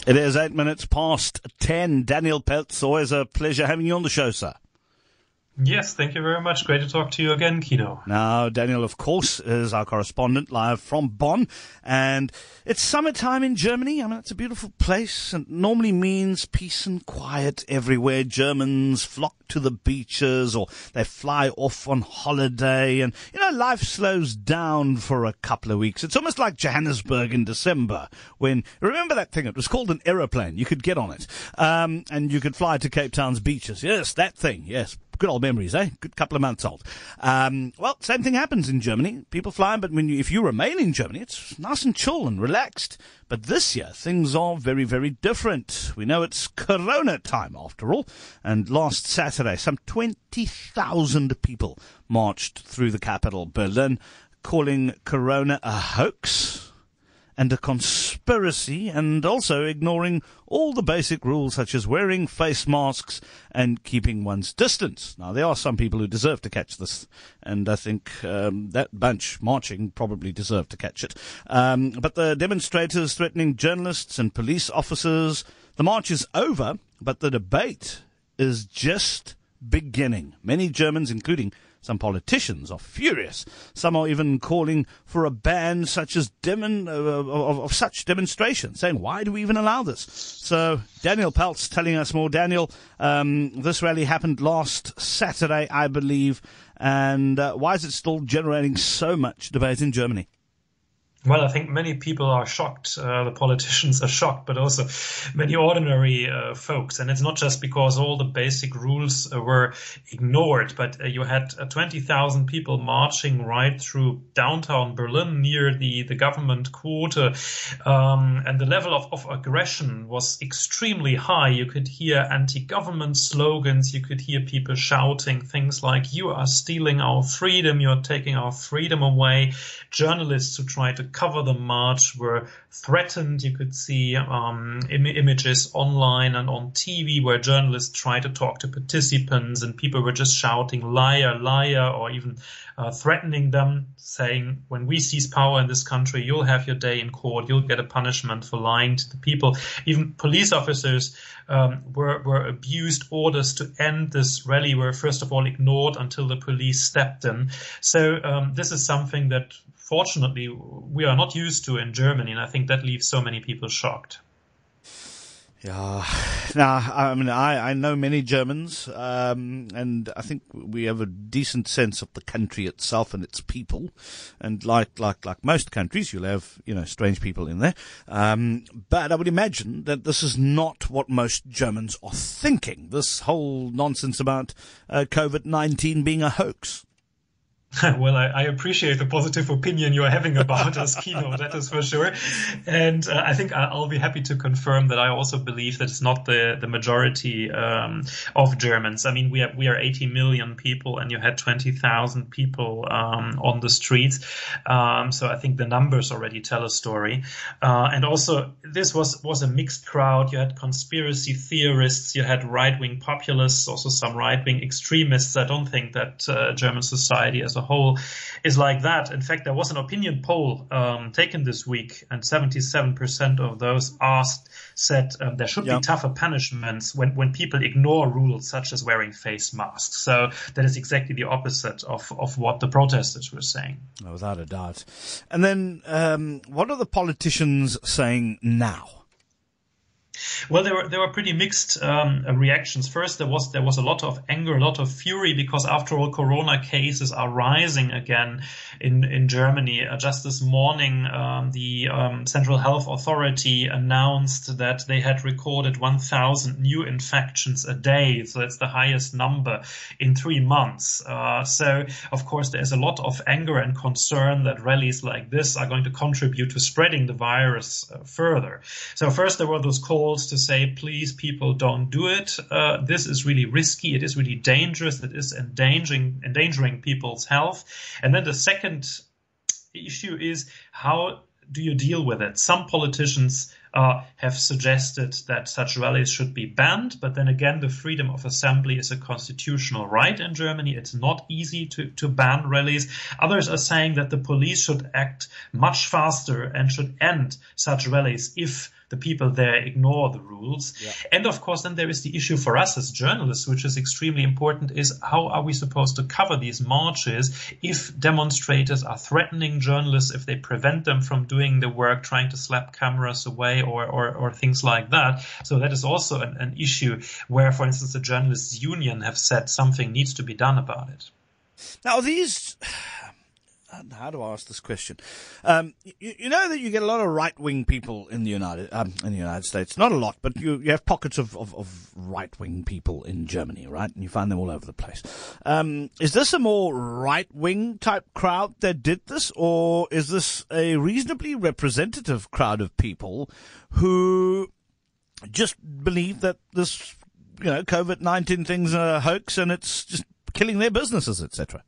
It is 8 minutes past 10. Daniel Peltz, always a pleasure having you on the show, sir. Yes, thank you very much. Great to talk to you again, Kino. Now, Daniel, of course, is our correspondent live from Bonn, and it's summertime in Germany. I mean, it's a beautiful place, and normally means peace and quiet everywhere. Germans flock to the beaches, or they fly off on holiday, and, life slows down for a couple of weeks. It's almost like Johannesburg in December, when, remember that thing? It was called an aeroplane. You could get on it, and you could fly to Cape Town's beaches. Yes, that thing, yes. Good old memories, eh? Good couple of months old. Well, same thing happens in Germany. People fly, but if you remain in Germany, it's nice and chill and relaxed. But this year, things are very, very different. We know it's Corona time, after all. And last Saturday, some 20,000 people marched through the capital, Berlin, calling Corona a hoax and a conspiracy, and also ignoring all the basic rules such as wearing face masks and keeping one's distance. Now, there are some people who deserve to catch this, and I think that bunch marching probably deserved to catch it. But the demonstrators threatening journalists and police officers, the march is over, but the debate is just beginning. Many Germans, including some politicians, are furious. Some are even calling for a ban such as of such demonstrations, saying, why do we even allow this? So Daniel Peltz telling us more. Daniel, this rally happened last Saturday, I believe, and why is it still generating so much debate in Germany? Well, I think many people are shocked. The politicians are shocked, but also many ordinary folks. And it's not just because all the basic rules were ignored, but you had 20,000 people marching right through downtown Berlin near the government quarter. And the level of aggression was extremely high. You could hear anti-government slogans. You could hear people shouting things like, you are stealing our freedom. You're taking our freedom away. Journalists who tried to cover the march were threatened. You could see images online and on TV where journalists tried to talk to participants and people were just shouting liar, liar, or even threatening them, saying, when we seize power in this country, you'll have your day in court, you'll get a punishment for lying to the people. Even police officers were abused. Orders to end this rally were first of all ignored until the police stepped in. So this is something that fortunately we are not used to in Germany, and I think that leaves so many people shocked. Yeah, now, I mean, I know many Germans, and I think we have a decent sense of the country itself and its people. And like most countries, you'll have, strange people in there. But I would imagine that this is not what most Germans are thinking. This whole nonsense about COVID-19 being a hoax. Well, I appreciate the positive opinion you're having about us, Kino, that is for sure. And I think I'll be happy to confirm that I also believe that it's not the majority of Germans. I mean, we are 80 million people, and you had 20,000 people on the streets. So I think the numbers already tell a story. And also, this was a mixed crowd. You had conspiracy theorists, you had right-wing populists, also some right-wing extremists. I don't think that German society as a whole is like that. In fact, there was an opinion poll taken this week, and 77% of those asked said there should be tougher punishments when people ignore rules such as wearing face masks. So that is exactly the opposite of what the protesters were saying. Oh, without a doubt. And then what are the politicians saying now? Well, there were pretty mixed reactions. First, there was a lot of anger, a lot of fury, because after all, corona cases are rising again in Germany. Just this morning, the Central Health Authority announced that they had recorded 1,000 new infections a day. So that's the highest number in 3 months. So, of course, there's a lot of anger and concern that rallies like this are going to contribute to spreading the virus further. So first, there were those calls to say, please, people, don't do it. This is really risky. It is really dangerous. It is endangering people's health. And then the second issue is, how do you deal with it? Some politicians have suggested that such rallies should be banned. But then again, the freedom of assembly is a constitutional right in Germany. It's not easy to ban rallies. Others are saying that the police should act much faster and should end such rallies if the people there ignore the rules. Yeah. And of course, then there is the issue for us as journalists, which is extremely important, is how are we supposed to cover these marches if demonstrators are threatening journalists, if they prevent them from doing the work, trying to slap cameras away or things like that. So that is also an issue where, for instance, the Journalists Union have said something needs to be done about it. Now, how do I ask this question? You know that you get a lot of right-wing people in the United States. Not a lot, but you have pockets of right-wing people in Germany, right? And you find them all over the place. Is this a more right-wing type crowd that did this, or is this a reasonably representative crowd of people who just believe that this, COVID-19 thing's a hoax and it's just killing their businesses, etc.?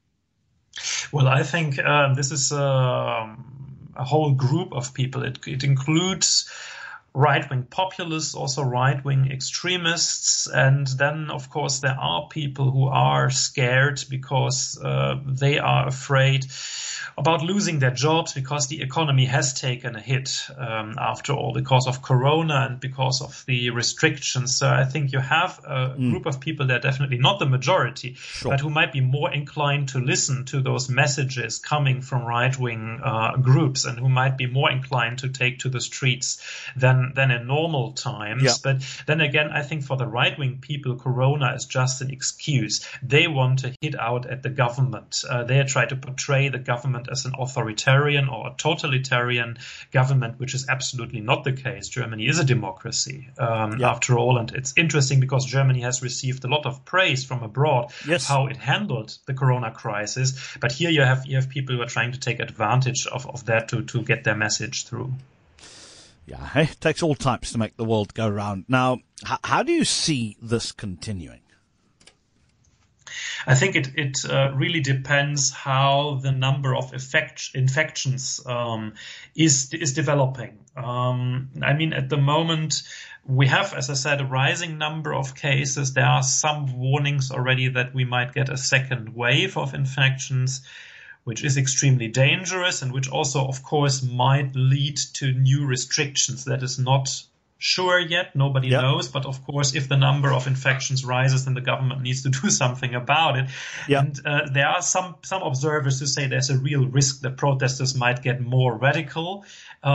Well, I think this is a whole group of people. It includes right-wing populists, also right-wing extremists. And then, of course, there are people who are scared because they are afraid about losing their jobs because the economy has taken a hit after all, because of Corona and because of the restrictions. So I think you have a group of people that are definitely not the majority, sure, but who might be more inclined to listen to those messages coming from right-wing groups, and who might be more inclined to take to the streets than in normal times. Yeah. But then again, I think for the right-wing people, Corona is just an excuse. They want to hit out at the government. They try to portray the government as an authoritarian or a totalitarian government, which is absolutely not the case. Germany is a democracy, after all. And it's interesting because Germany has received a lot of praise from abroad, yes, how it handled the Corona crisis. But here you have people who are trying to take advantage of that to get their message through. Yeah, it takes all types to make the world go round. Now, how do you see this continuing? I think it really depends how the number of infections is developing. I mean, at the moment, we have, as I said, a rising number of cases. There are some warnings already that we might get a second wave of infections, which is extremely dangerous and which also, of course, might lead to new restrictions. That is not sure yet. Nobody knows. But of course, if the number of infections rises, then the government needs to do something about it. And there are some observers who say there's a real risk that protesters might get more radical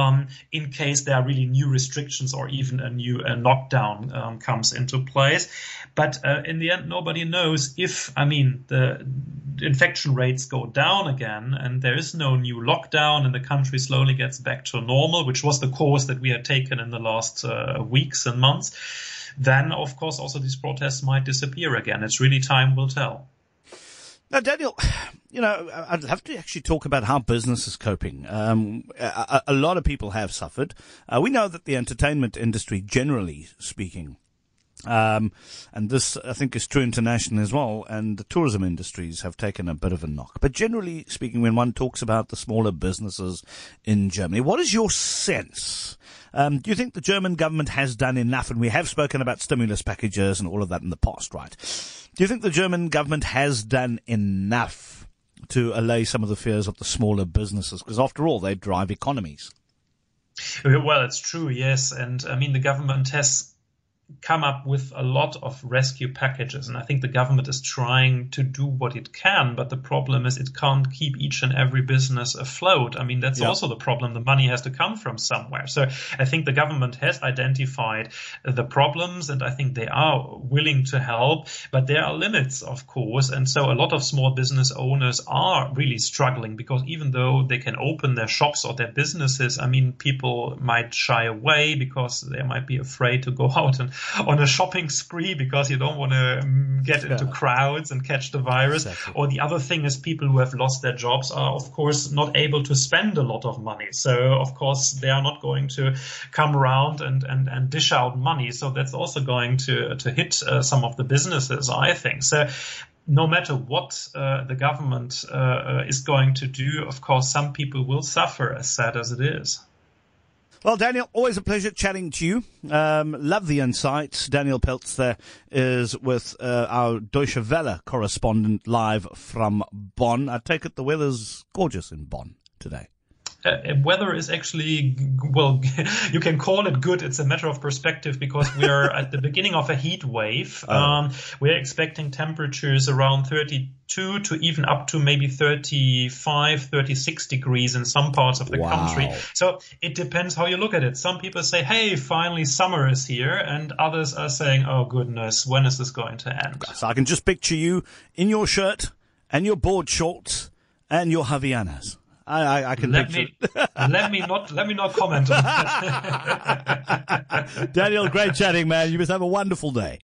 in case there are really new restrictions or even a new knockdown comes into place. But in the end, nobody knows if, the infection rates go down again and there is no new lockdown and the country slowly gets back to normal, which was the course that we had taken in the last weeks and months, then, of course, also these protests might disappear again. It's really time will tell. Now, Daniel, I'd have to actually talk about how business is coping. A lot of people have suffered. We know that the entertainment industry, generally speaking, and this, I think, is true internationally as well, and the tourism industries have taken a bit of a knock. But generally speaking, when one talks about the smaller businesses in Germany, what is your sense? Do you think the German government has done enough? And we have spoken about stimulus packages and all of that in the past, right? Do you think the German government has done enough to allay some of the fears of the smaller businesses? Because after all, they drive economies. Well, it's true, yes. And the government has come up with a lot of rescue packages, and I think the government is trying to do what it can, but the problem is it can't keep each and every business afloat. That's also the problem. The money has to come from somewhere. So I think the government has identified the problems, and I think they are willing to help, but there are limits, of course. And so a lot of small business owners are really struggling because even though they can open their shops or their businesses, people might shy away because they might be afraid to go out and on a shopping spree because you don't want to get into crowds and catch the virus. Exactly. Or the other thing is people who have lost their jobs are, of course, not able to spend a lot of money. So, of course, they are not going to come around and dish out money. So that's also going to hit some of the businesses, I think. So no matter what the government is going to do, of course, some people will suffer, as sad as it is. Well, Daniel, always a pleasure chatting to you. Love the insights. Daniel Peltz there is with our Deutsche Welle correspondent live from Bonn. I take it the weather's gorgeous in Bonn today. weather is actually, well, you can call it good. It's a matter of perspective because we are at the beginning of a heat wave. We're expecting temperatures around 32 to even up to maybe 35, 36 degrees in some parts of the country. So it depends how you look at it. Some people say, hey, finally summer is here. And others are saying, oh, goodness, when is this going to end? So I can just picture you in your shirt and your board shorts and your Havaianas. I can picture. Let me not comment on that. Daniel, great chatting, man. You must have a wonderful day.